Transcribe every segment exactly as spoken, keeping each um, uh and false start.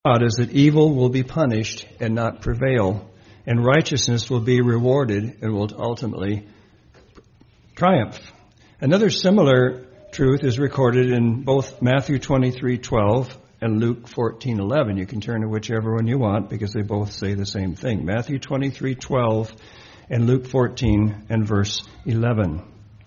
God is that evil will be punished and not prevail, and righteousness will be rewarded and will ultimately triumph. Another similar truth is recorded in both Matthew twenty-three twelve and Luke fourteen eleven. You can turn to whichever one you want because they both say the same thing. Matthew twenty-three twelve and Luke fourteen and verse eleven.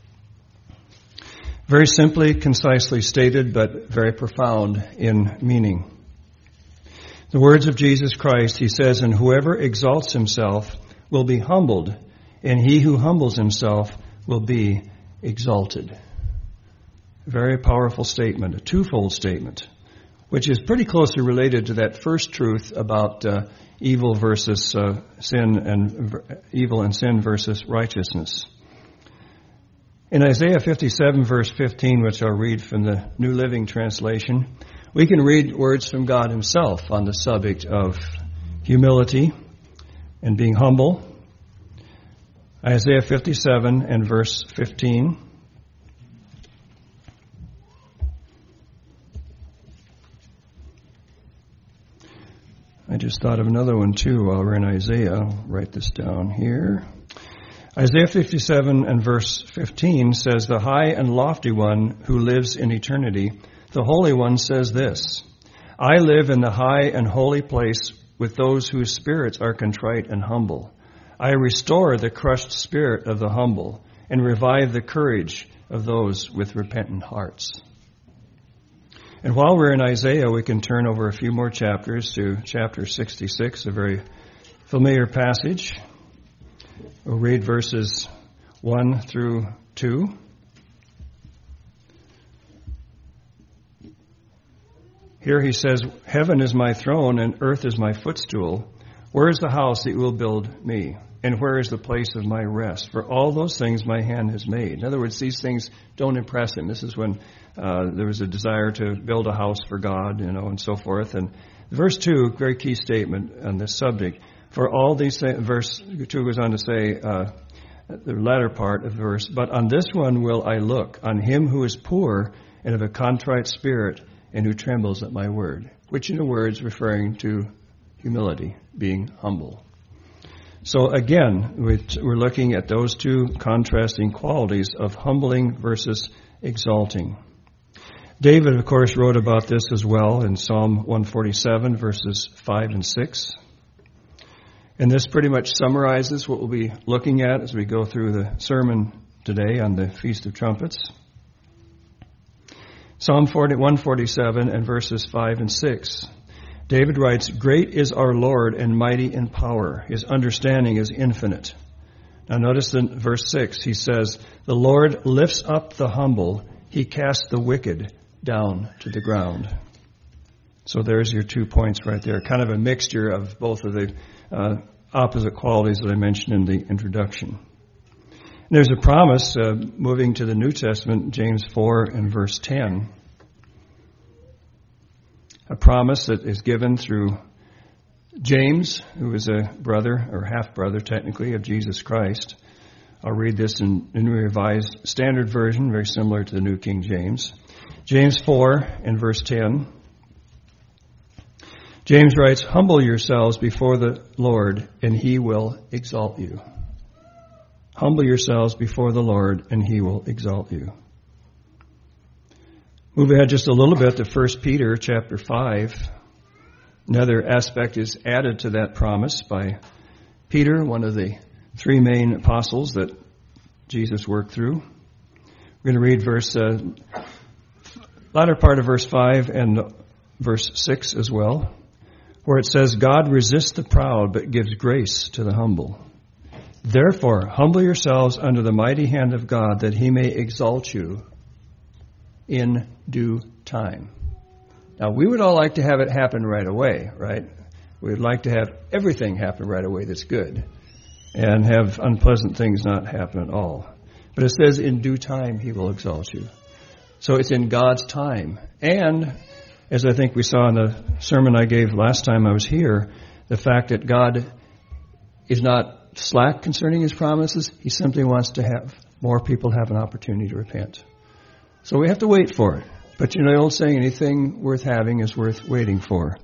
Very simply, concisely stated, but very profound in meaning. The words of Jesus Christ, he says, "And whoever exalts himself will be humbled, and he who humbles himself will be exalted." A very powerful statement, a twofold statement, which is pretty closely related to that first truth about uh, evil versus uh, sin and uh, evil and sin versus righteousness. In Isaiah fifty-seven, verse fifteen, which I'll read from the New Living Translation, we can read words from God himself on the subject of humility and being humble. Isaiah fifty-seven and verse fifteen. I just thought of another one too while we're in Isaiah. I'll write this down here. Isaiah fifty-seven and verse fifteen says, "The high and lofty one who lives in eternity, the Holy One says this, I live in the high and holy place with those whose spirits are contrite and humble. I restore the crushed spirit of the humble and revive the courage of those with repentant hearts." And while we're in Isaiah, we can turn over a few more chapters to chapter sixty-six, a very familiar passage. We'll read verses one through two. Here he says, "Heaven is my throne and earth is my footstool. Where is the house that you will build me? And where is the place of my rest? For all those things my hand has made." In other words, these things don't impress him. This is when uh, there was a desire to build a house for God, you know, and so forth. And verse two, very key statement on this subject. For all these things, verse two goes on to say, uh, the latter part of the verse, "But on this one will I look, on him who is poor and of a contrite spirit, and who trembles at my word," which in the words referring to humility, being humble. So again, we're looking at those two contrasting qualities of humbling versus exalting. David, of course, wrote about this as well in Psalm one forty-seven, verses five and six. And this pretty much summarizes what we'll be looking at as we go through the sermon today on the Feast of Trumpets. Psalm one forty-seven and verses five and six. David writes, "Great is our Lord and mighty in power. His understanding is infinite." Now notice in verse six, he says, "The Lord lifts up the humble. He casts the wicked down to the ground." So there's your two points right there. Kind of a mixture of both of the uh, opposite qualities that I mentioned in the introduction. And there's a promise, uh, moving to the New Testament, James four and verse ten. A promise that is given through James, who is a brother, or half-brother technically, of Jesus Christ. I'll read this in the New Revised Standard Version, very similar to the New King James. James four and verse ten. James writes, "Humble yourselves before the Lord, and he will exalt you." Humble yourselves before the Lord, and he will exalt you. Move ahead just a little bit to First Peter chapter five. Another aspect is added to that promise by Peter, one of the three main apostles that Jesus worked through. We're going to read verse, uh, latter part of verse five and verse six as well, where it says, "God resists the proud, but gives grace to the humble. Therefore, humble yourselves under the mighty hand of God, that he may exalt you in due time." Now, we would all like to have it happen right away, right? We would like to have everything happen right away that's good, and have unpleasant things not happen at all. But it says, in due time, he will exalt you. So it's in God's time. And, as I think we saw in the sermon I gave last time I was here, the fact that God is not slack concerning his promises. He simply wants to have more people have an opportunity to repent. So we have to wait for it. But you know the old saying, anything worth having is worth waiting for.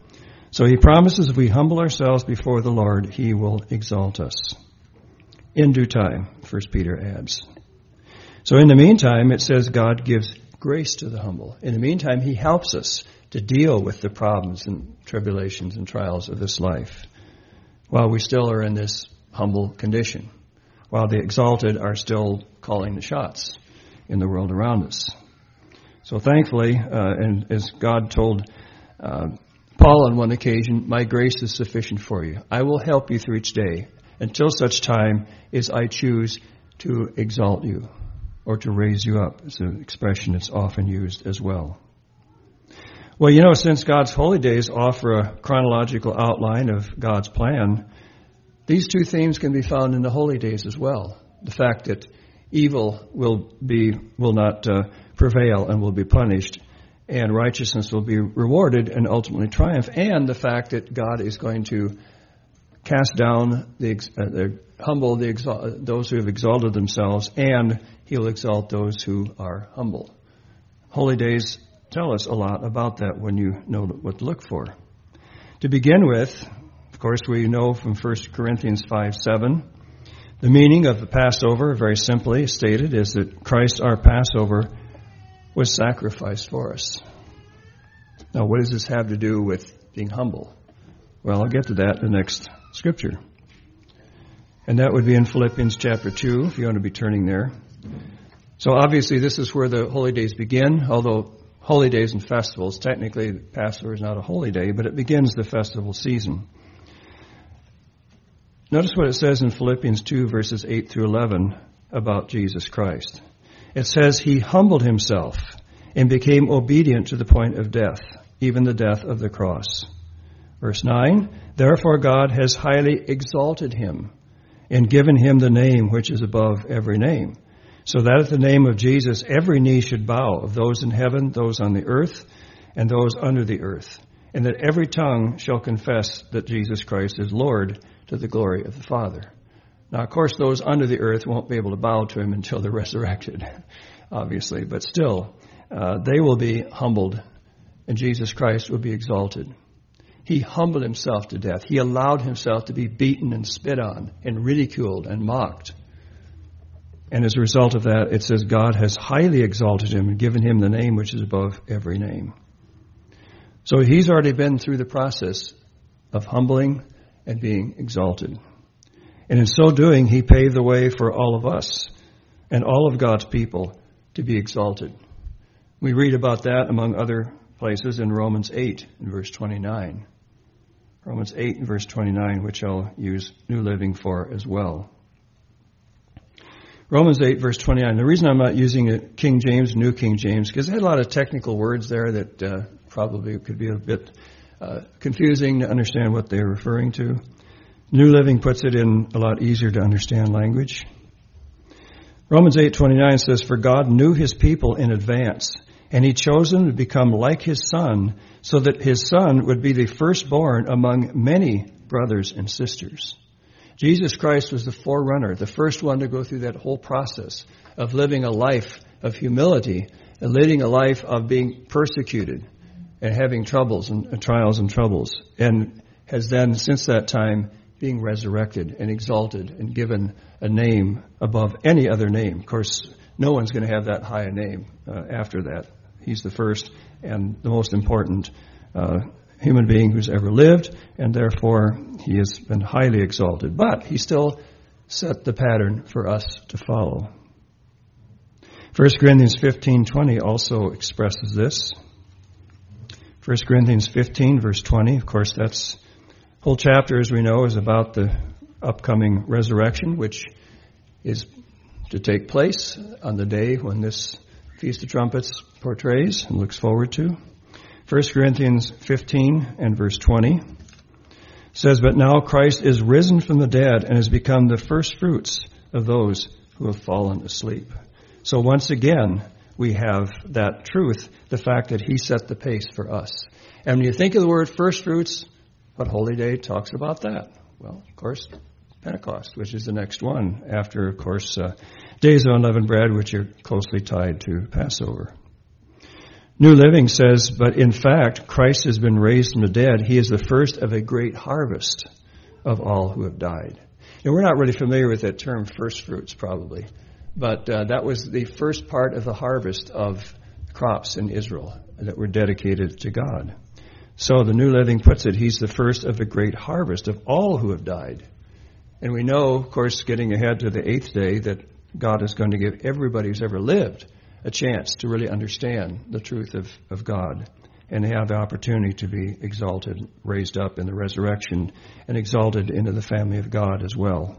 So he promises if we humble ourselves before the Lord, he will exalt us. In due time, First Peter adds. So in the meantime, it says God gives grace to the humble. In the meantime, he helps us to deal with the problems and tribulations and trials of this life while we still are in this humble condition, while the exalted are still calling the shots in the world around us. So thankfully, uh, and as God told uh, Paul on one occasion, my grace is sufficient for you. I will help you through each day until such time as I choose to exalt you or to raise you up. It's an expression that's often used as well. Well, you know, since God's holy days offer a chronological outline of God's plan, these two themes can be found in the holy days as well. The fact that evil will be will not uh, prevail and will be punished, and righteousness will be rewarded and ultimately triumph, and the fact that God is going to cast down the, uh, the humble the exalt, those who have exalted themselves, and he will exalt those who are humble. Holy days tell us a lot about that when you know what to look for. To begin with, of course, we know from First Corinthians five seven, the meaning of the Passover, very simply stated, is that Christ, our Passover, was sacrificed for us. Now, what does this have to do with being humble? Well, I'll get to that in the next scripture. And that would be in Philippians chapter two, if you want to be turning there. So obviously this is where the holy days begin, although holy days and festivals, technically Passover is not a holy day, but it begins the festival season. Notice what it says in Philippians two, verses eight through eleven about Jesus Christ. It says, he humbled himself and became obedient to the point of death, even the death of the cross. Verse nine, therefore God has highly exalted him and given him the name which is above every name, so that at the name of Jesus every knee should bow, of those in heaven, those on the earth, and those under the earth, and that every tongue shall confess that Jesus Christ is Lord, to the glory of the Father. Now, of course, those under the earth won't be able to bow to him until they're resurrected, obviously, but still, uh, they will be humbled, and Jesus Christ will be exalted. He humbled himself to death. He allowed himself to be beaten and spit on and ridiculed and mocked. And as a result of that, it says God has highly exalted him and given him the name which is above every name. So he's already been through the process of humbling and being exalted. And in so doing, he paved the way for all of us and all of God's people to be exalted. We read about that, among other places, in Romans eight, in verse twenty-nine. Romans eight, in verse twenty-nine, which I'll use New Living for as well. Romans eight, verse twenty-nine. The reason I'm not using a King James, New King James, because it had a lot of technical words there that uh, probably could be a bit uh, confusing to understand what they're referring to. New Living puts it in a lot easier to understand language. Romans eight twenty-nine says, for God knew his people in advance, and he chose them to become like his Son, so that his Son would be the firstborn among many brothers and sisters. Jesus Christ was the forerunner, the first one to go through that whole process of living a life of humility and leading a life of being persecuted and having troubles and uh, trials and troubles, and has then, since that time, being resurrected and exalted and given a name above any other name. Of course, no one's going to have that high a name uh, after that. He's the first and the most important uh, human being who's ever lived, and therefore he has been highly exalted. But he still set the pattern for us to follow. First Corinthians fifteen twenty also expresses this. First Corinthians fifteen, verse twenty, of course, that's whole chapter, as we know, is about the upcoming resurrection, which is to take place on the day when this Feast of Trumpets portrays and looks forward to. First Corinthians fifteen and verse twenty says, but now Christ is risen from the dead and has become the first fruits of those who have fallen asleep. So once again, we have that truth, the fact that he set the pace for us. And when you think of the word first fruits, what holy day talks about that? Well, of course, Pentecost, which is the next one after, of course, uh, days of unleavened bread, which are closely tied to Passover. New Living says, but in fact, Christ has been raised from the dead. He is the first of a great harvest of all who have died. And we're not really familiar with that term, first fruits, probably. But uh, that was the first part of the harvest of crops in Israel that were dedicated to God. So the New Living puts it, he's the first of a great harvest of all who have died. And we know, of course, getting ahead to the eighth day, that God is going to give everybody who's ever lived a chance to really understand the truth of, of God and have the opportunity to be exalted, raised up in the resurrection, and exalted into the family of God as well.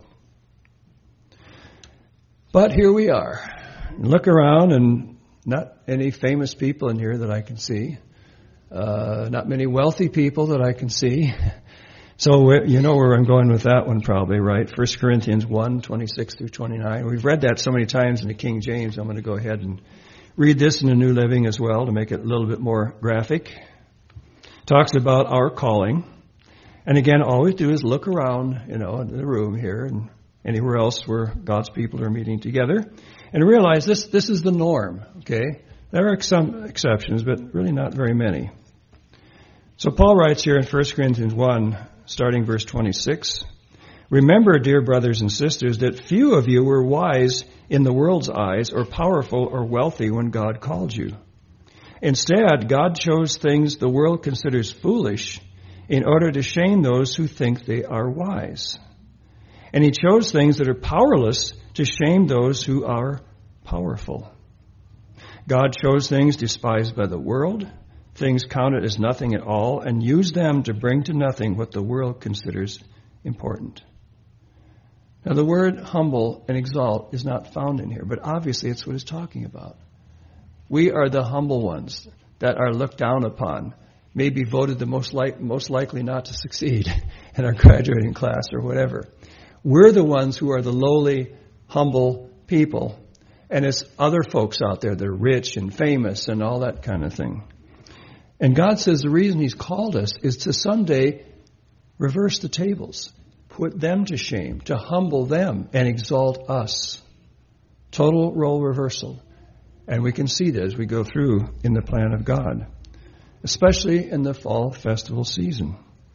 But here we are. Look around, and not any famous people in here that I can see. Uh, not many wealthy people that I can see. So you know where I'm going with that one probably, right? First Corinthians one, twenty-six through twenty-nine. We've read that so many times in the King James. I'm going to go ahead and read this in the New Living as well to make it a little bit more graphic. Talks about our calling. And again, all we do is look around, you know, in the room here and anywhere else where God's people are meeting together and realize this, this is the norm, okay? There are some exceptions, but really not very many. So Paul writes here in First Corinthians one, starting verse twenty-six, remember, dear brothers and sisters, that few of you were wise in the world's eyes or powerful or wealthy when God called you. Instead, God chose things the world considers foolish in order to shame those who think they are wise. And he chose things that are powerless to shame those who are powerful. God chose things despised by the world, things counted as nothing at all, and used them to bring to nothing what the world considers important. Now, the word humble and exalt is not found in here, but obviously it's what it's talking about. We are the humble ones that are looked down upon, maybe voted the most, like, most likely not to succeed in our graduating class or whatever. We're the ones who are the lowly, humble people, and it's other folks out there that are rich and famous and all that kind of thing. And God says the reason he's called us is to someday reverse the tables, put them to shame, to humble them and exalt us. Total role reversal. And we can see that as we go through in the plan of God, especially in the fall festival season.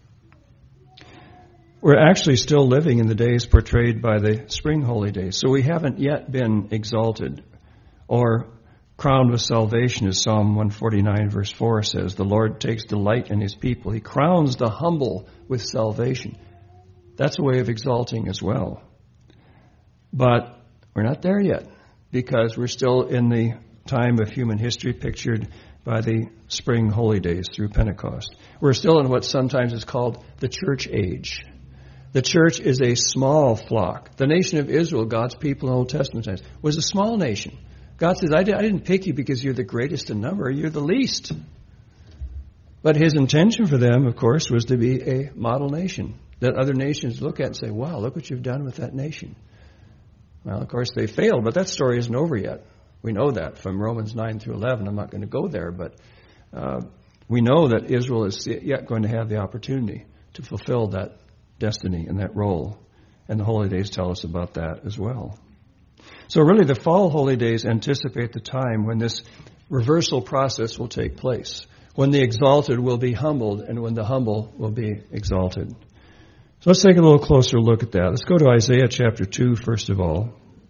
We're actually still living in the days portrayed by the spring holy days, so we haven't yet been exalted or crowned with salvation, as Psalm one forty-nine verse four says. The Lord takes delight in his people. He crowns the humble with salvation. That's a way of exalting as well. But we're not there yet, because we're still in the time of human history pictured by the spring holy days through Pentecost. We're still in what sometimes is called the church age. The church is a small flock. The nation of Israel, God's people in Old Testament times, was a small nation. God says, I didn't pick you because you're the greatest in number. You're the least. But his intention for them, of course, was to be a model nation that other nations look at and say, wow, look what you've done with that nation. Well, of course, they failed, but that story isn't over yet. We know that from Romans nine through eleven. I'm not going to go there, but uh, we know that Israel is yet going to have the opportunity to fulfill that destiny and that role. And the holy days tell us about that as well. So really, the fall holy days anticipate the time when this reversal process will take place, when the exalted will be humbled and when the humble will be exalted. So let's take a little closer look at that. Let's go to Isaiah chapter two, first of all.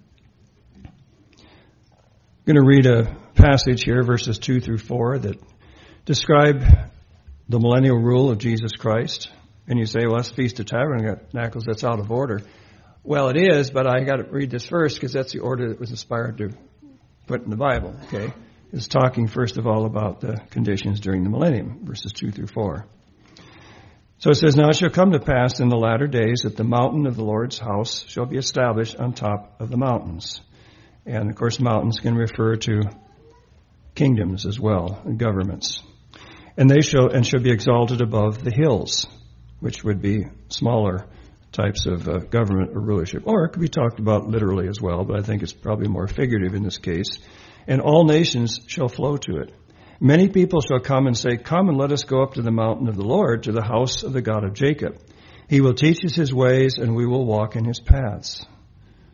I'm going to read a passage here, verses two through four, that describe the millennial rule of Jesus Christ. And you say, well, that's Feast of Tabernacles, that's out of order. Well, it is, but I got to read this first because that's the order that was inspired to put in the Bible, okay? It's talking, first of all, about the conditions during the millennium, verses two through four. So it says, now it shall come to pass in the latter days that the mountain of the Lord's house shall be established on top of the mountains. And, of course, mountains can refer to kingdoms as well, and governments. And they shall and shall be exalted above the hills, which would be smaller types of uh, government or rulership. Or it could be talked about literally as well, but I think it's probably more figurative in this case. And all nations shall flow to it. Many people shall come and say, come and let us go up to the mountain of the Lord, to the house of the God of Jacob. He will teach us his ways, and we will walk in his paths.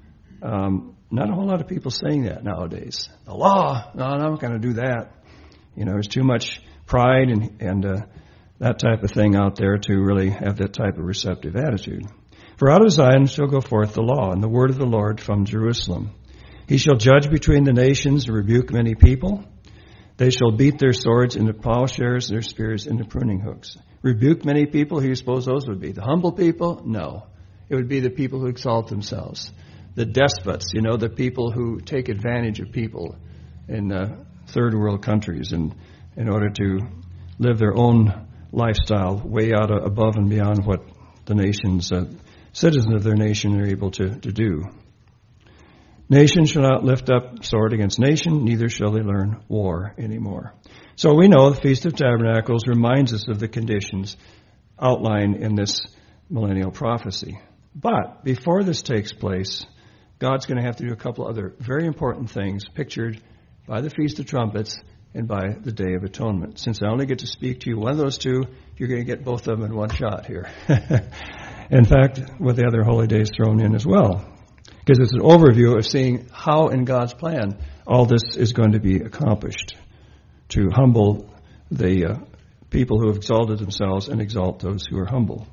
Um, not a whole lot of people saying that nowadays. The law, no, I'm not going to do that. You know, there's too much pride and, and uh, that type of thing out there to really have that type of receptive attitude. For out of Zion shall go forth the law and the word of the Lord from Jerusalem. He shall judge between the nations and rebuke many people. They shall beat their swords into plowshares, their spears into pruning hooks. Rebuke many people, who do you suppose those would be? The humble people? No. It would be the people who exalt themselves. The despots, you know, the people who take advantage of people in uh, third world countries and in order to live their own lifestyle way out of, above and beyond what the nation's uh, citizens of their nation are able to, to do. Nation shall not lift up sword against nation, neither shall they learn war anymore. So we know the Feast of Tabernacles reminds us of the conditions outlined in this millennial prophecy. But before this takes place, God's going to have to do a couple other very important things pictured by the Feast of Trumpets and by the Day of Atonement. Since I only get to speak to you one of those two, you're going to get both of them in one shot here. In fact, with the other holy days thrown in as well. Because it's an overview of seeing how in God's plan all this is going to be accomplished. To humble the uh, people who have exalted themselves and exalt those who are humble.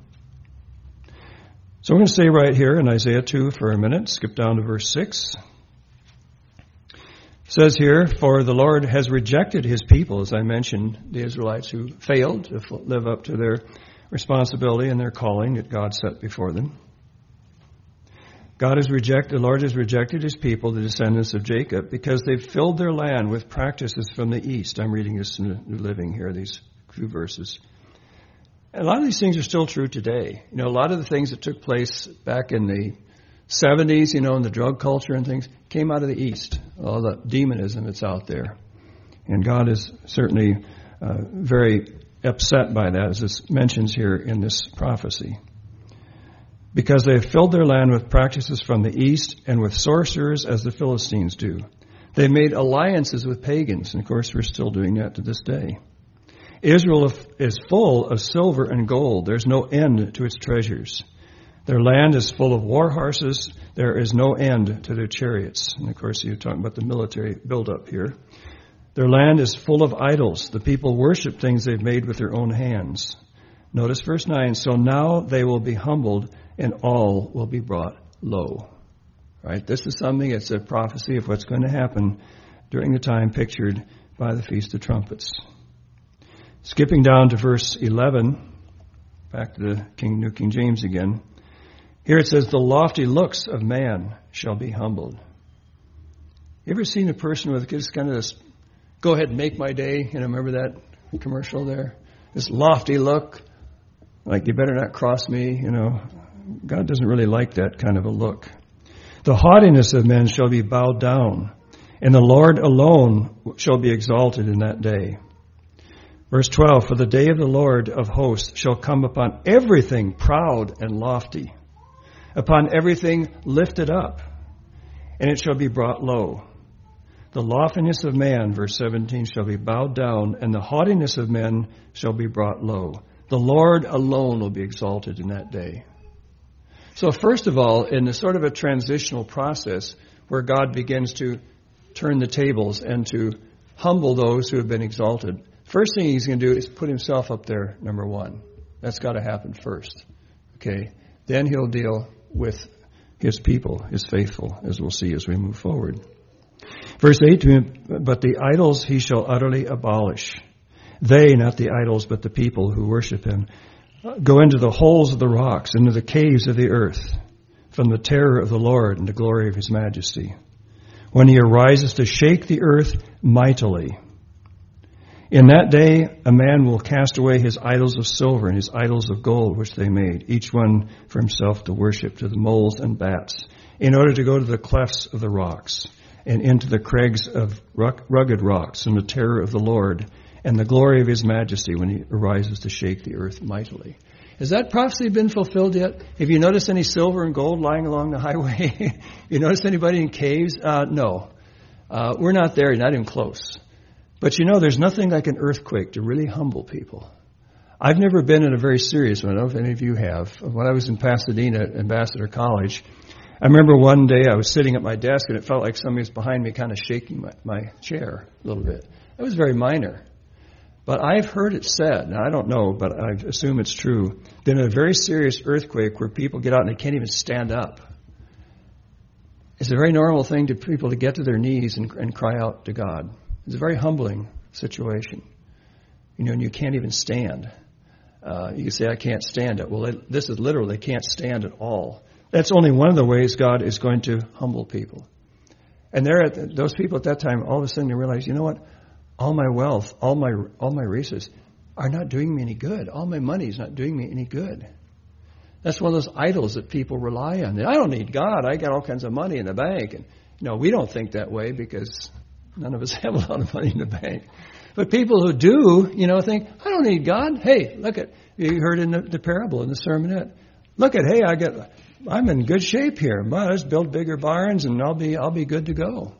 So we're going to stay right here in Isaiah two for a minute. Skip down to verse six. It says here, for the Lord has rejected his people, as I mentioned, the Israelites who failed to live up to their responsibility and their calling that God set before them. God has rejected, the Lord has rejected his people, the descendants of Jacob, because they've filled their land with practices from the east. I'm reading this in the New Living here, these few verses. And a lot of these things are still true today. You know, a lot of the things that took place back in the seventies, you know, in the drug culture and things, came out of the east. All the demonism that's out there. And God is certainly uh, very upset by that, as it mentions here in this prophecy. Because they have filled their land with practices from the east and with sorcerers as the Philistines do. They've made alliances with pagans, and of course we're still doing that to this day. Israel is full of silver and gold. There's no end to its treasures. Their land is full of war horses. There is no end to their chariots. And of course you're talking about the military buildup here. Their land is full of idols. The people worship things they've made with their own hands. Notice verse nine, so now they will be humbled and all will be brought low. Right? This is something, it's a prophecy of what's going to happen during the time pictured by the Feast of Trumpets. Skipping down to verse eleven, back to the King, New King James again. Here it says, the lofty looks of man shall be humbled. You ever seen a person with just kind of this, go ahead and make my day? You know, remember that commercial there? This lofty look, like you better not cross me, you know. God doesn't really like that kind of a look. The haughtiness of men shall be bowed down, and the Lord alone shall be exalted in that day. Verse twelve, for the day of the Lord of hosts shall come upon everything proud and lofty, upon everything lifted up, and it shall be brought low. The loftiness of man, verse seventeen, shall be bowed down, and the haughtiness of men shall be brought low. The Lord alone will be exalted in that day. So first of all, in a sort of a transitional process where God begins to turn the tables and to humble those who have been exalted, first thing he's going to do is put himself up there, number one. That's got to happen first. Okay? Then he'll deal with his people, his faithful, as we'll see as we move forward. Verse eight, but the idols he shall utterly abolish. They, not the idols, but the people who worship him, go into the holes of the rocks, into the caves of the earth, from the terror of the Lord and the glory of his majesty, when he arises to shake the earth mightily. In that day, a man will cast away his idols of silver and his idols of gold, which they made, each one for himself to worship, to the moles and bats, in order to go to the clefts of the rocks and into the crags of rugged rocks, and the terror of the Lord and the glory of his majesty when he arises to shake the earth mightily. Has that prophecy been fulfilled yet? Have you noticed any silver and gold lying along the highway? You noticed anybody in caves? Uh, no. Uh, we're not there, not even close. But you know, there's nothing like an earthquake to really humble people. I've never been in a very serious one. I don't know if any of you have. When I was in Pasadena at Ambassador College, I remember one day I was sitting at my desk and it felt like somebody was behind me kind of shaking my, my chair a little bit. It was very minor. But I've heard it said, and I don't know, but I assume it's true, that in a very serious earthquake where people get out and they can't even stand up, it's a very normal thing to people to get to their knees and, and cry out to God. It's a very humbling situation. You know, and you can't even stand. Uh, you can say, I can't stand it. Well, it, this is literal. They can't stand at all. That's only one of the ways God is going to humble people. And there, at those people at that time, all of a sudden they realize, you know what? All my wealth, all my all my resources are not doing me any good. All my money is not doing me any good. That's one of those idols that people rely on. I don't need God. I got all kinds of money in the bank. And you know, we don't think that way because none of us have a lot of money in the bank. But people who do, you know, think, I don't need God. Hey, look at, you heard in the, the parable, in the sermonette. Look at, hey, I got, I'm in good shape here. Well, let's build bigger barns and I'll be, I'll be good to go.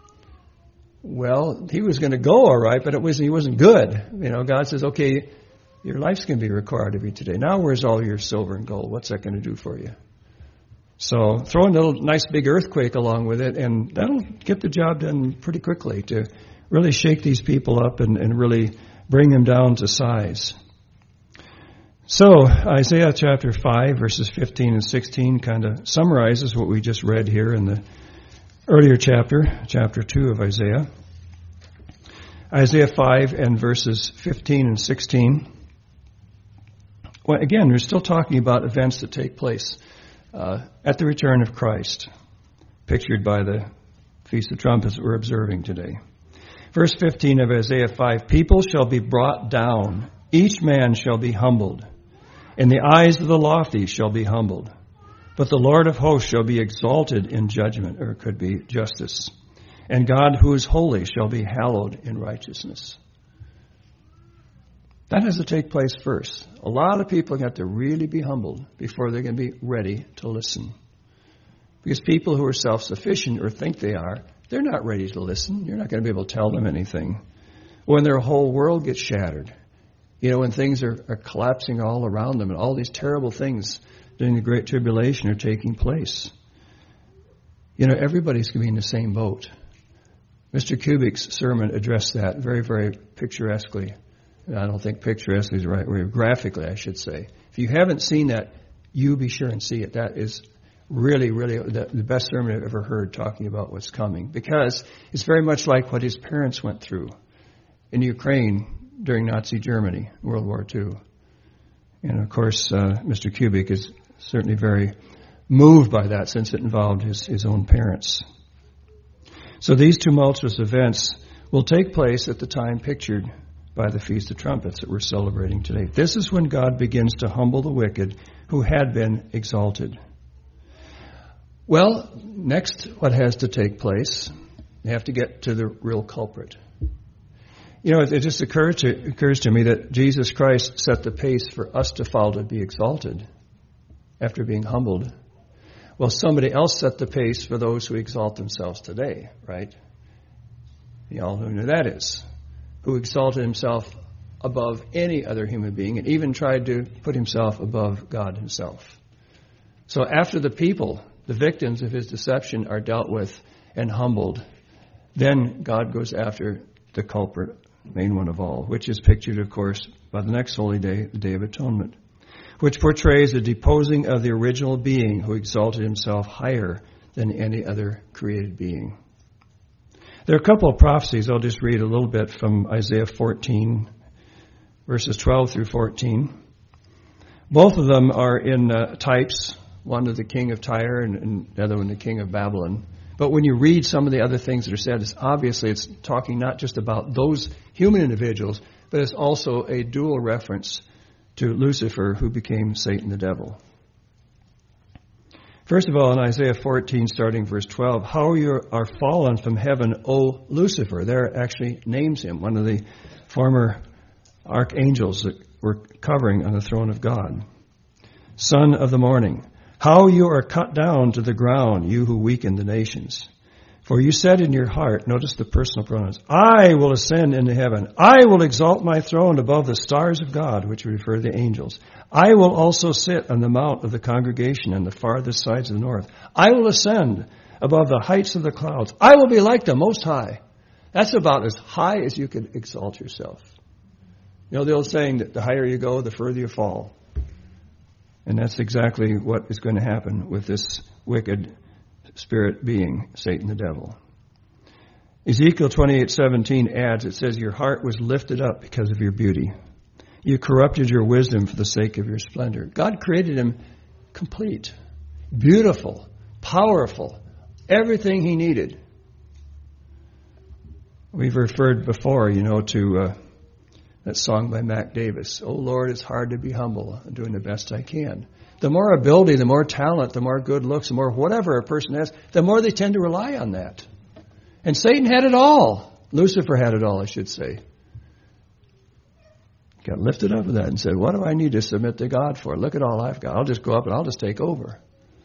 Well, he was going to go all right, but it was he wasn't good. You know, God says, okay, your life's going to be required of you today. Now where's all your silver and gold? What's that going to do for you? So throw a little nice big earthquake along with it, and that'll get the job done pretty quickly to really shake these people up and, and really bring them down to size. So Isaiah chapter five, verses fifteen and sixteen kind of summarizes what we just read here in the earlier chapter, chapter two of Isaiah. Isaiah five and verses fifteen and sixteen. Well, again, we're still talking about events that take place uh, at the return of Christ, pictured by the Feast of Trumpets that we're observing today. Verse fifteen of Isaiah five, people shall be brought down, each man shall be humbled, and the eyes of the lofty shall be humbled. But the Lord of hosts shall be exalted in judgment, or it could be justice. And God who is holy shall be hallowed in righteousness. That has to take place first. A lot of people have to really be humbled before they're going to be ready to listen. Because people who are self-sufficient or think they are, they're not ready to listen. You're not going to be able to tell them anything. When their whole world gets shattered, you know, when things are, are collapsing all around them and all these terrible things during the Great Tribulation are taking place. You know, everybody's going to be in the same boat. Mister Kubik's sermon addressed that very, very picturesquely. I don't think picturesquely is the right word. Graphically, I should say. If you haven't seen that, you be sure and see it. That is really, really the, the best sermon I've ever heard talking about what's coming. Because it's very much like what his parents went through in Ukraine during Nazi Germany, World War Two. And of course, uh, Mister Kubik is certainly very moved by that since it involved his, his own parents. So these tumultuous events will take place at the time pictured by the Feast of Trumpets that we're celebrating today. This is when God begins to humble the wicked who had been exalted. Well, next what has to take place, you have to get to the real culprit. You know, it, it just occurs to, occurs to me that Jesus Christ set the pace for us to follow to be exalted after being humbled. Well, somebody else set the pace for those who exalt themselves today, right? You all know who that is. Who exalted himself above any other human being and even tried to put himself above God himself. So after the people, the victims of his deception, are dealt with and humbled, then God goes after the culprit, main one of all, which is pictured, of course, by the next holy day, the Day of Atonement, which portrays the deposing of the original being who exalted himself higher than any other created being. There are a couple of prophecies. I'll just read a little bit from Isaiah fourteen, verses twelve through fourteen. Both of them are in uh, types, one of the king of Tyre and, and the other one the king of Babylon. But when you read some of the other things that are said, it's obviously it's talking not just about those human individuals, but it's also a dual reference to Lucifer, who became Satan the devil. First of all, in Isaiah fourteen, starting verse twelve, how you are fallen from heaven, O Lucifer. There actually names him, one of the former archangels that were covering on the throne of God. Son of the morning, how you are cut down to the ground, you who weaken the nations. For you said in your heart, notice the personal pronouns, I will ascend into heaven. I will exalt my throne above the stars of God, which refer to the angels. I will also sit on the mount of the congregation on the farthest sides of the north. I will ascend above the heights of the clouds. I will be like the Most High. That's about as high as you could exalt yourself. You know the old saying that the higher you go, the further you fall. And that's exactly what is going to happen with this wicked spirit being, Satan the devil. Ezekiel twenty-eight seventeen adds, it says, your heart was lifted up because of your beauty. You corrupted your wisdom for the sake of your splendor. God created him complete, beautiful, powerful, everything he needed. We've referred before, you know, to uh, that song by Mac Davis. Oh, Lord, it's hard to be humble. I'm doing the best I can. The more ability, the more talent, the more good looks, the more whatever a person has, the more they tend to rely on that. And Satan had it all. Lucifer had it all, I should say. Got lifted up with that and said, what do I need to submit to God for? Look at all I've got. I'll just go up and I'll just take over.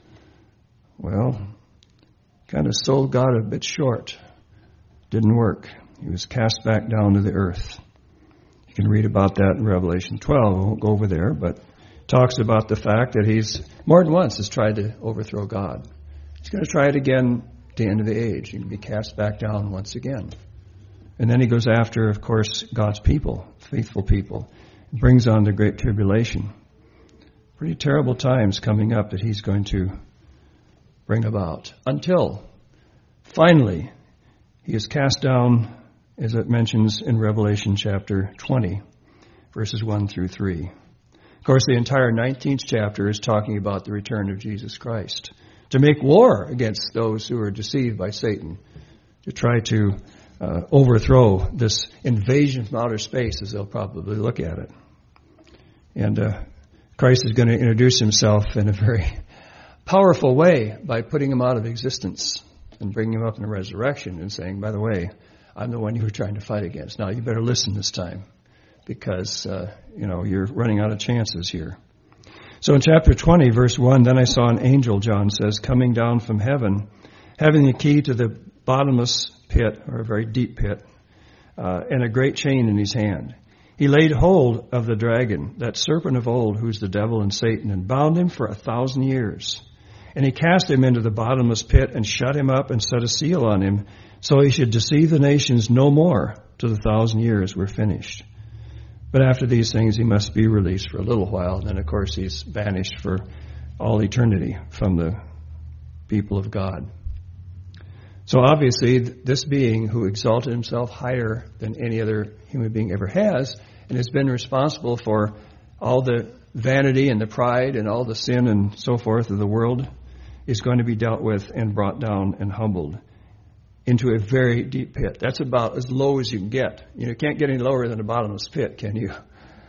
Well, kind of sold God a bit short. Didn't work. He was cast back down to the earth. You can read about that in Revelation twelve. I won't go over there, but talks about the fact that he's more than once has tried to overthrow God. He's going to try it again at the end of the age. He can be cast back down once again. And then he goes after, of course, God's people, faithful people. Brings on the Great Tribulation. Pretty terrible times coming up that he's going to bring about. Until, finally, he is cast down, as it mentions in Revelation chapter twenty, verses one through three. Of course, the entire nineteenth chapter is talking about the return of Jesus Christ. To make war against those who are deceived by Satan. To try to Uh, overthrow this invasion from outer space, as they'll probably look at it. And uh, Christ is going to introduce himself in a very powerful way by putting him out of existence and bringing him up in a resurrection and saying, by the way, I'm the one you were trying to fight against. Now you better listen this time because, uh, you know, you're running out of chances here. So in chapter twenty, verse one, then I saw an angel, John says, coming down from heaven, having the key to the bottomless pit, or a very deep pit, uh, and a great chain in his hand. He laid hold of the dragon, that serpent of old, who's the devil and Satan, and bound him for a thousand years. And he cast him into the bottomless pit and shut him up and set a seal on him, so he should deceive the nations no more till the thousand years were finished. But after these things he must be released for a little while. Then, of course, he's banished for all eternity from the people of God. So obviously, this being who exalted himself higher than any other human being ever has, and has been responsible for all the vanity and the pride and all the sin and so forth of the world, is going to be dealt with and brought down and humbled into a very deep pit. That's about as low as you can get. You know, you can't get any lower than a bottomless pit, can you?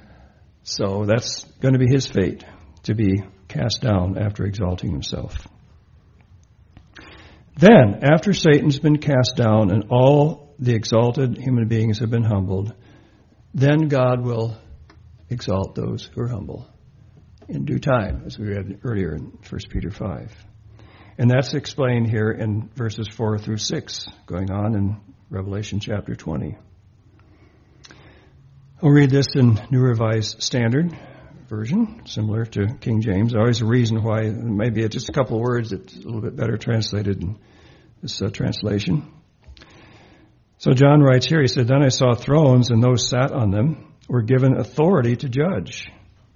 So that's going to be his fate, to be cast down after exalting himself. Then, after Satan's been cast down and all the exalted human beings have been humbled, then God will exalt those who are humble in due time, as we read earlier in First Peter five. And that's explained here in verses four through six, going on in Revelation chapter twenty. I'll read this in New Revised Standard Version, similar to King James. Always a reason why, maybe just a couple of words that's a little bit better translated in this uh, translation. So John writes here, he said, then I saw thrones, and those sat on them were given authority to judge.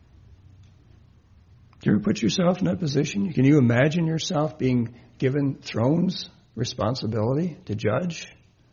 Do you ever put yourself in that position? Can you imagine yourself being given thrones, responsibility to judge?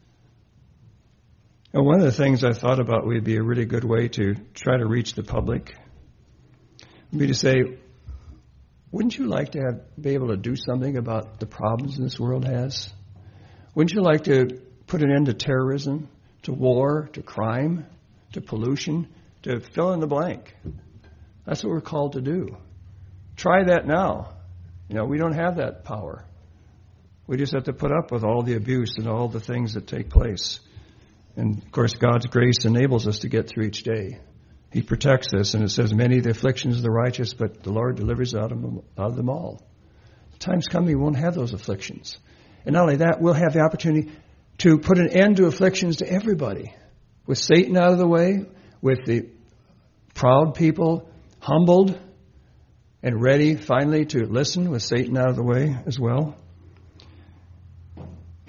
And one of the things I thought about would be a really good way to try to reach the public would be to say, wouldn't you like to have, be able to do something about the problems this world has? Wouldn't you like to put an end to terrorism, to war, to crime, to pollution, to fill in the blank? That's what we're called to do. Try that now. You know, we don't have that power. We just have to put up with all the abuse and all the things that take place. And, of course, God's grace enables us to get through each day. He protects us, and it says, many are the afflictions of the righteous, but the Lord delivers out of them, out of them all. The time's coming, we won't have those afflictions. And not only that, we'll have the opportunity to put an end to afflictions to everybody. With Satan out of the way, with the proud people humbled and ready finally to listen with Satan out of the way as well.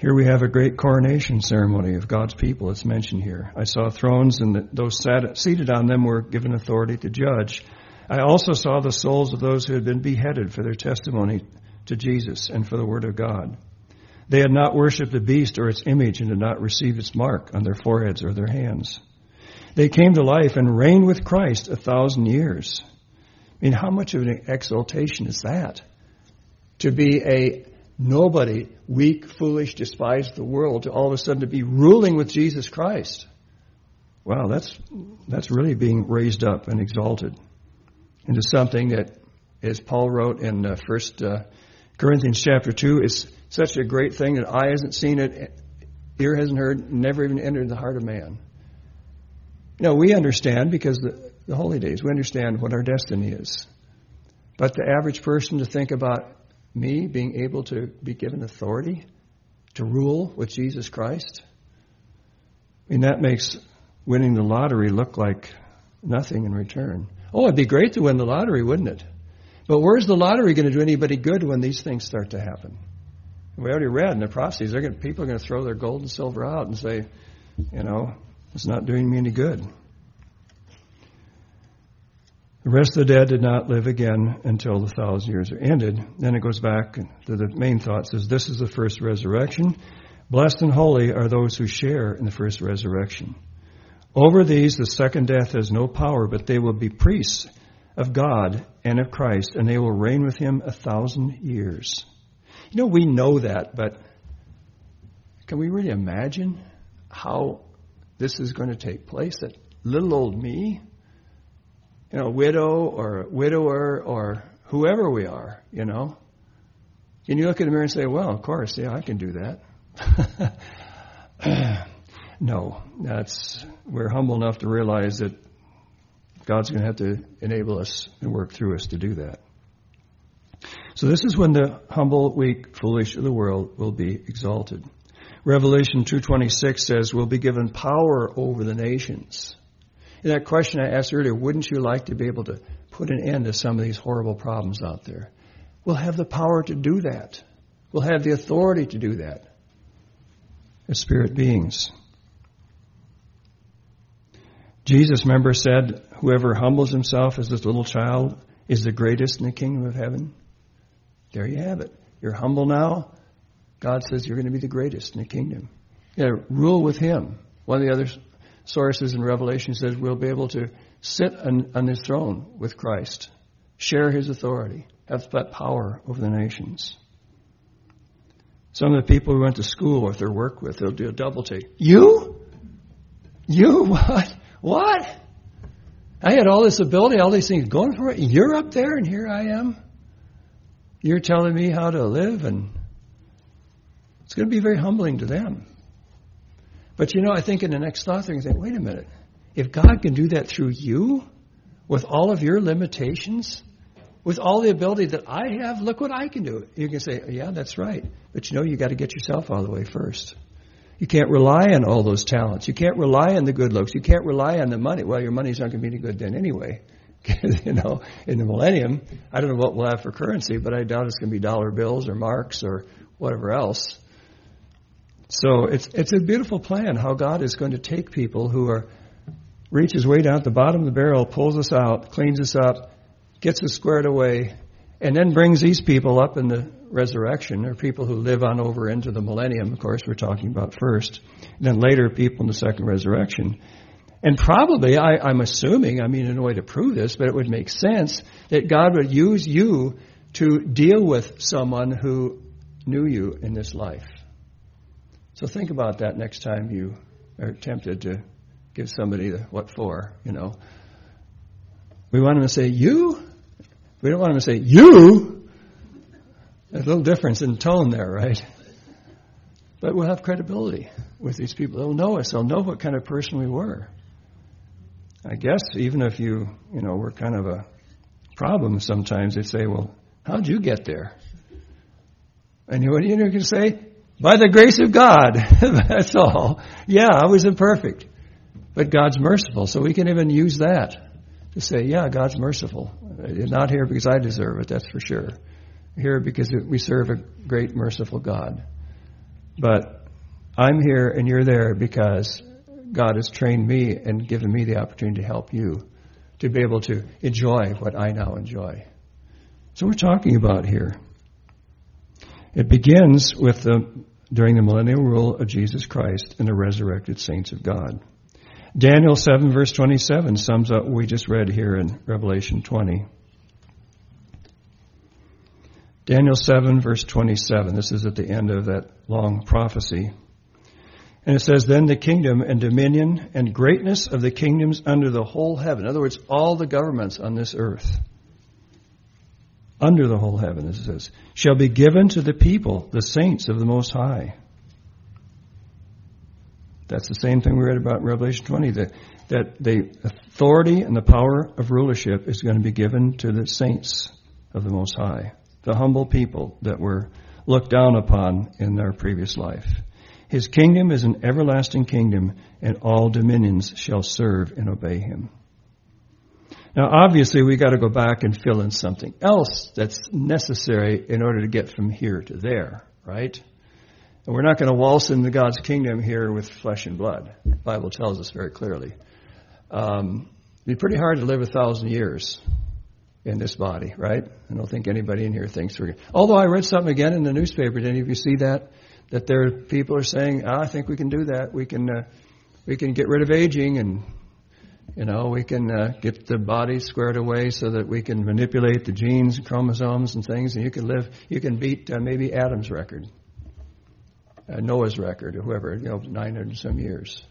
Here we have a great coronation ceremony of God's people. It's mentioned here. I saw thrones, and the, those sat, seated on them were given authority to judge. I also saw the souls of those who had been beheaded for their testimony to Jesus and for the word of God. They had not worshipped the beast or its image and did not receive its mark on their foreheads or their hands. They came to life and reigned with Christ a thousand years. I mean, how much of an exaltation is that? To be a nobody, weak, foolish, despised of the world, to all of a sudden to be ruling with Jesus Christ. Wow, that's that's really being raised up and exalted into something that, as Paul wrote in uh, First uh, Corinthians chapter two, is such a great thing that eye hasn't seen it, ear hasn't heard, never even entered the heart of man. You know, we understand because the, the holy days, we understand what our destiny is. But the average person to think about me being able to be given authority to rule with Jesus Christ, I mean, that makes winning the lottery look like nothing in return. Oh, it'd be great to win the lottery, wouldn't it? But where's the lottery going to do anybody good when these things start to happen? We already read in the prophecies, they're going to, people are going to throw their gold and silver out and say, you know, it's not doing me any good. The rest of the dead did not live again until the thousand years are ended. Then it goes back to the main thought. It says, this is the first resurrection. Blessed and holy are those who share in the first resurrection. Over these, the second death has no power, but they will be priests of God and of Christ, and they will reign with him a thousand years. You know, we know that, but can we really imagine how this is going to take place? That little old me, you know, widow or widower or whoever we are, you know. Can you look in the mirror and say, well, of course, yeah, I can do that. No, that's, we're humble enough to realize that God's going to have to enable us and work through us to do that. So this is when the humble, weak, foolish of the world will be exalted. Revelation two twenty-six says, we'll be given power over the nations. In that question I asked earlier, wouldn't you like to be able to put an end to some of these horrible problems out there? We'll have the power to do that. We'll have the authority to do that as spirit beings. Jesus, remember, said, whoever humbles himself as this little child is the greatest in the kingdom of heaven. There you have it. You're humble now. God says you're going to be the greatest in the kingdom. You know, rule with him. One of the other sources in Revelation says we'll be able to sit on, on his throne with Christ, share his authority, have that power over the nations. Some of the people we went to school with or work with, they'll do a double take. You? You? What? What? I had all this ability, all these things going for it. You're up there and here I am. You're telling me how to live, and it's going to be very humbling to them. But you know, I think in the next thought they're going to think, wait a minute. If God can do that through you, with all of your limitations, with all the ability that I have, look what I can do. You can say, yeah, that's right. But you know, you got to get yourself out of the way first. You can't rely on all those talents. You can't rely on the good looks. You can't rely on the money. Well, your money's not going to be any good then anyway. You know, in the millennium, I don't know what we'll have for currency, but I doubt it's going to be dollar bills or marks or whatever else. So it's it's a beautiful plan how God is going to take people who are reaches way down at the bottom of the barrel, pulls us out, cleans us up, gets us squared away, and then brings these people up in the resurrection, or people who live on over into the millennium, of course, we're talking about first. And then later, people in the second resurrection. And probably, I, I'm assuming, I mean, in a way to prove this, but it would make sense that God would use you to deal with someone who knew you in this life. So think about that next time you are tempted to give somebody the what for, you know. We want them to say, you? We don't want them to say, you? There's a little difference in tone there, right? But we'll have credibility with these people. They'll know us. They'll know what kind of person we were. I guess even if you, you know, we're kind of a problem sometimes, they'd say, well, how'd you get there? And what you can say? By the grace of God. That's all. Yeah, I was imperfect. But God's merciful. So we can even use that to say, yeah, God's merciful. Not here because I deserve it, that's for sure. Here because we serve a great, merciful God. But I'm here and you're there because God has trained me and given me the opportunity to help you to be able to enjoy what I now enjoy. So we're talking about here. It begins with the during the millennial rule of Jesus Christ and the resurrected saints of God. Daniel seven verse twenty-seven sums up what we just read here in Revelation twenty. Daniel seven verse twenty-seven. This is at the end of that long prophecy. And it says, then the kingdom and dominion and greatness of the kingdoms under the whole heaven. In other words, all the governments on this earth, under the whole heaven, as it says, shall be given to the people, the saints of the Most High. That's the same thing we read about in Revelation twenty, that, that the authority and the power of rulership is going to be given to the saints of the Most High, the humble people that were looked down upon in their previous life. His kingdom is an everlasting kingdom, and all dominions shall serve and obey him. Now, obviously, we got to go back and fill in something else that's necessary in order to get from here to there, right? And we're not going to waltz into God's kingdom here with flesh and blood. The Bible tells us very clearly. Um, it'd be pretty hard to live a thousand years in this body, right? I don't think anybody in here thinks we're... Although I read something again in the newspaper. Did any of you see that? That there are people are saying, oh, I think we can do that. We can uh, we can get rid of aging, and you know we can uh, get the body squared away so that we can manipulate the genes, chromosomes, and things, and you can live. You can beat uh, maybe Adam's record, uh, Noah's record, or whoever, you know, nine hundred some years.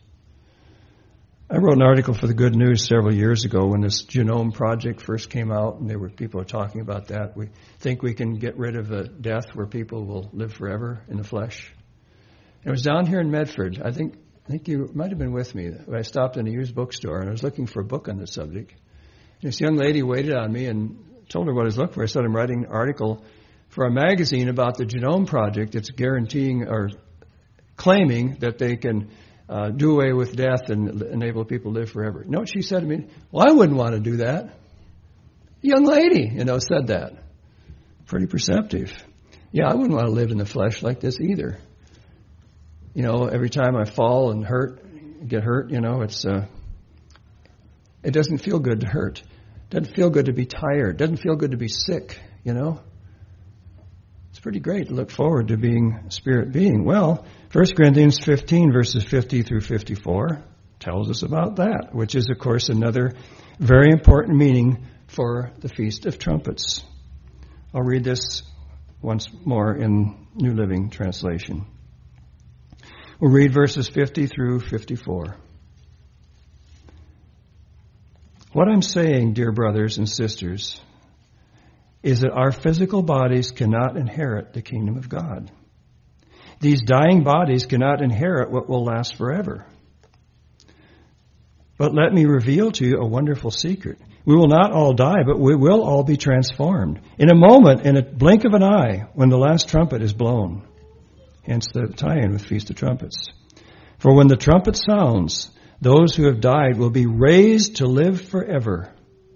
I wrote an article for the Good News several years ago when this genome project first came out, and there were people are talking about that. We think we can get rid of a death where people will live forever in the flesh. And it was down here in Medford. I think I think you might have been with me. I stopped in a used bookstore, and I was looking for a book on this subject. And this young lady waited on me and told her what I was looking for. I said, I'm writing an article for a magazine about the genome project. It's guaranteeing or claiming that they can Uh, do away with death and enable people to live forever. You know what she said to me? Well, I wouldn't want to do that. A young lady, you know, said that. Pretty perceptive. Yeah, I wouldn't want to live in the flesh like this either. You know, every time I fall and hurt, get hurt, you know, it's uh, it doesn't feel good to hurt. Doesn't feel good to be tired. Doesn't feel good to be sick, you know. It's pretty great to look forward to being a spirit being. Well, First Corinthians fifteen, verses fifty through fifty-four, tells us about that, which is, of course, another very important meaning for the Feast of Trumpets. I'll read this once more in New Living Translation. We'll read verses fifty through fifty-four. What I'm saying, dear brothers and sisters, is that our physical bodies cannot inherit the kingdom of God. These dying bodies cannot inherit what will last forever. But let me reveal to you a wonderful secret. We will not all die, but we will all be transformed. In a moment, in a blink of an eye, when the last trumpet is blown. Hence the tie-in with Feast of Trumpets. For when the trumpet sounds, those who have died will be raised to live forever.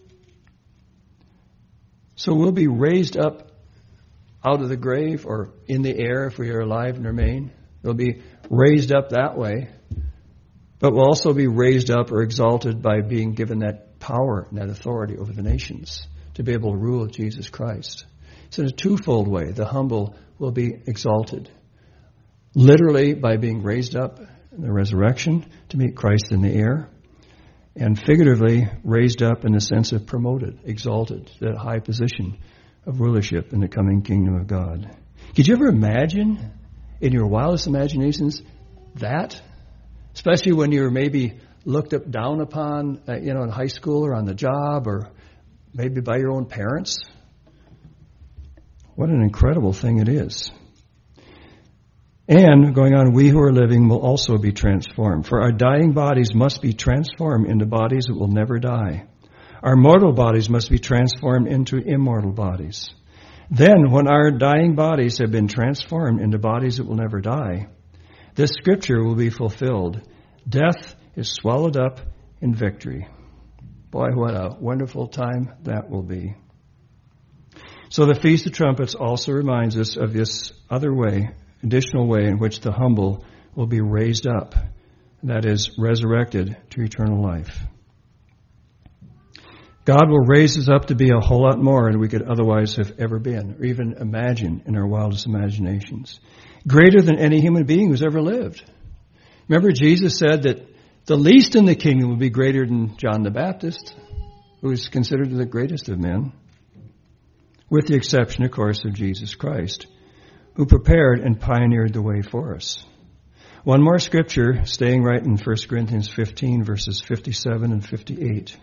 So we'll be raised up out of the grave or in the air if we are alive and remain. We'll be raised up that way. But we'll also be raised up or exalted by being given that power and that authority over the nations to be able to rule with Jesus Christ. It's in a twofold way. The humble will be exalted. Literally by being raised up in the resurrection to meet Christ in the air. And figuratively raised up in the sense of promoted, exalted to that high position of rulership in the coming kingdom of God. Could you ever imagine in your wildest imaginations that? Especially when you're maybe looked up down upon, uh, you know, in high school or on the job or maybe by your own parents. What an incredible thing it is. And, going on, we who are living will also be transformed. For our dying bodies must be transformed into bodies that will never die. Our mortal bodies must be transformed into immortal bodies. Then, when our dying bodies have been transformed into bodies that will never die, this scripture will be fulfilled. Death is swallowed up in victory. Boy, what a wonderful time that will be. So the Feast of Trumpets also reminds us of this other way conditional way in which the humble will be raised up, that is, resurrected to eternal life. God will raise us up to be a whole lot more than we could otherwise have ever been, or even imagine in our wildest imaginations. Greater than any human being who's ever lived. Remember, Jesus said that the least in the kingdom will be greater than John the Baptist, who is considered the greatest of men, with the exception, of course, of Jesus Christ, who prepared and pioneered the way for us. One more scripture, staying right in First Corinthians fifteen, verses fifty-seven and fifty-eight.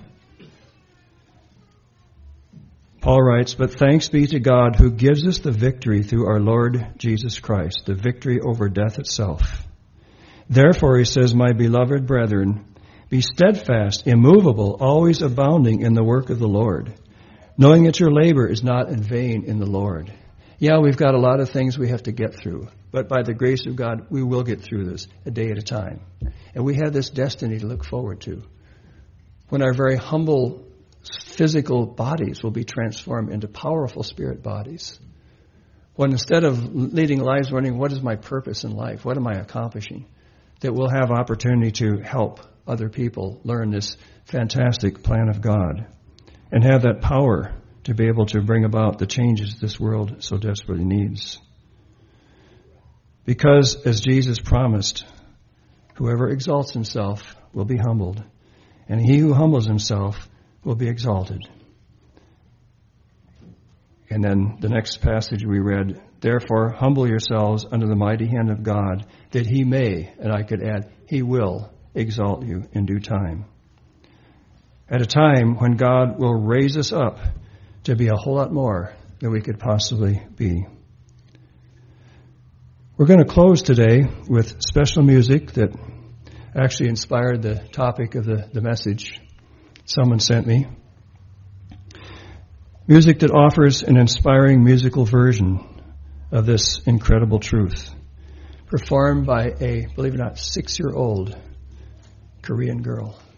Paul writes, "But thanks be to God who gives us the victory through our Lord Jesus Christ, the victory over death itself. Therefore," he says, "my beloved brethren, be steadfast, immovable, always abounding in the work of the Lord, knowing that your labor is not in vain in the Lord." Yeah, we've got a lot of things we have to get through, but by the grace of God, we will get through this a day at a time. And we have this destiny to look forward to, when our very humble physical bodies will be transformed into powerful spirit bodies. When instead of leading lives wondering, what is my purpose in life? What am I accomplishing? That we'll have opportunity to help other people learn this fantastic plan of God and have that power to be able to bring about the changes this world so desperately needs. Because, as Jesus promised, whoever exalts himself will be humbled, and he who humbles himself will be exalted. And then the next passage we read, "Therefore humble yourselves under the mighty hand of God, that he may," and I could add, he will exalt you in due time. At a time when God will raise us up to be a whole lot more than we could possibly be. We're going to close today with special music that actually inspired the topic of the, the message someone sent me. Music that offers an inspiring musical version of this incredible truth, performed by a, believe it or not, six-year-old Korean girl.